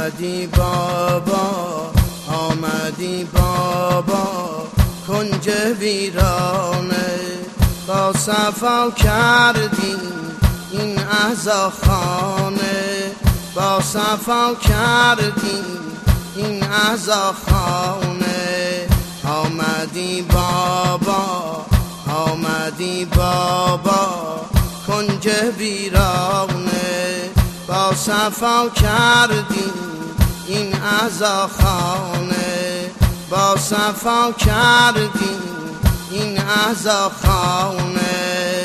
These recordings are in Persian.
آمدی بابا، آمدی بابا، کنج ویرانه با صفا کردی این عزاخانه، با صفا کردی این عزاخانه. آمدی بابا، آمدی بابا، کنج ویرانه با صفا کردی این عزاخانه، با صفا کردی این عزاخانه.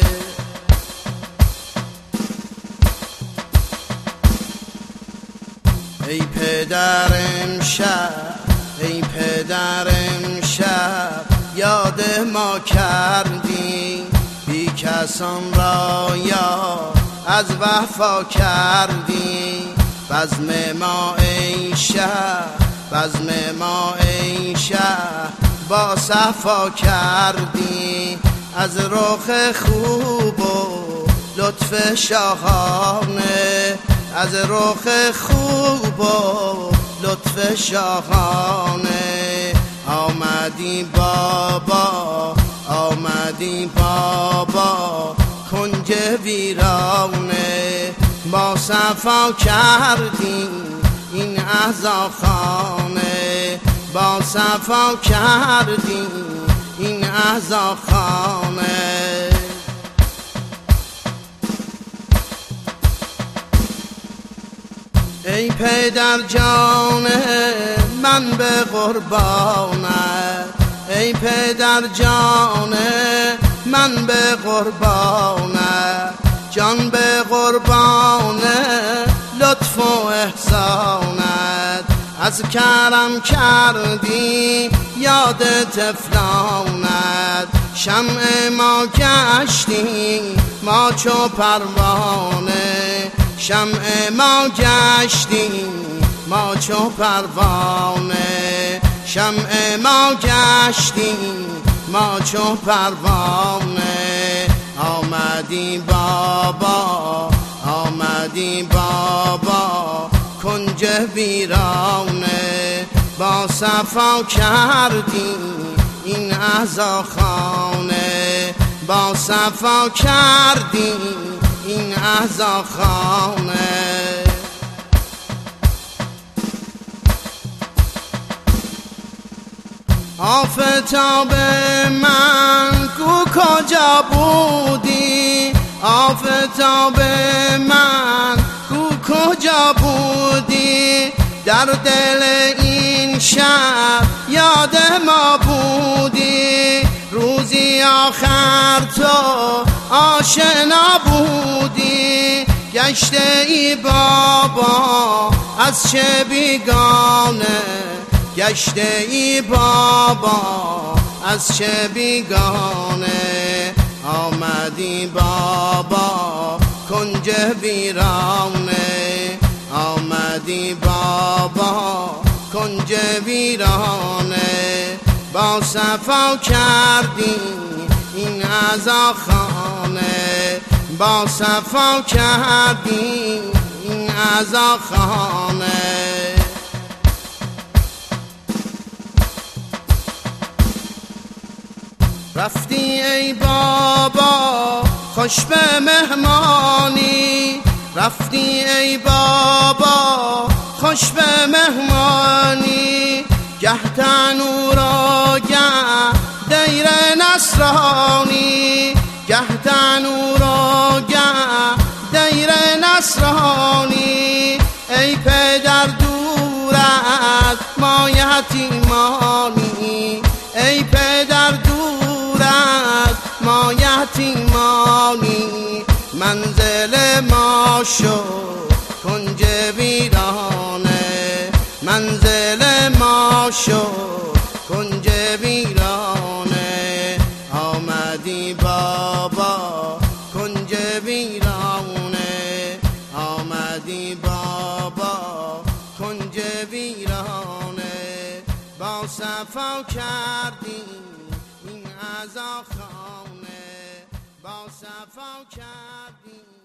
ای پدر امشب، ای پدر امشب یاد ما کردی، بی کسان را یاد از وفا کردی. بزم ما ای شهر، بزم ما ای شهر با صفا کردی، از رخ خوب و لطف شاهانه، از رخ خوب و لطف شاهانه. آمدی بابا، آمدی بابا، کنج ویرانه با صفا کردی این عزاخانه، با صفا کردی این عزاخانه. ای پدر جان من به قربانت، ای پدر جان من به قربانت، جان به قربان لطف و احسانت. از کرم کردی یاد طفلانت، شمع ما گشتی ما چو پروانه، شمع ما گشتی ما چو پروانه، شمع ما گشتی ما چو پروانه. آمدی بابا، آمدی بابا، کنج ویرانه با صفا کردی این عزاخانه، با صفا کردی این عزاخانه. آفتاب من کو کجا بودی، آفتاب من کو کجا بودی، در دل این شب یاد ما بودی، روزی آخر تو آشنا بودی. گشته ای بابا از چه بیگانه، گشته ای بابا از چه بیگانه. آمدی بابا کنج ویرانه، آمدی بابا کنج ویرانه با صفا کردی این عزاخانه، با صفا کردی این عزاخانه. رفتی ای بابا خوش به مهمانی، رفتی ای بابا خوش به مهمانی، گه تنور و گه دیر نصرانی، گه تنور و گه دیر نصرانی. ای پدر دور از ما یتیمانی، ای پدر دور از ما یتیمانی، منزل ما شد کنج ویرانه، منزل ما شد کنج ویرانه. آمدی بابا کنج ویرانه، آمدی بابا کنج ویرانه با صفا کردی این عزاخانه، با صفا کردی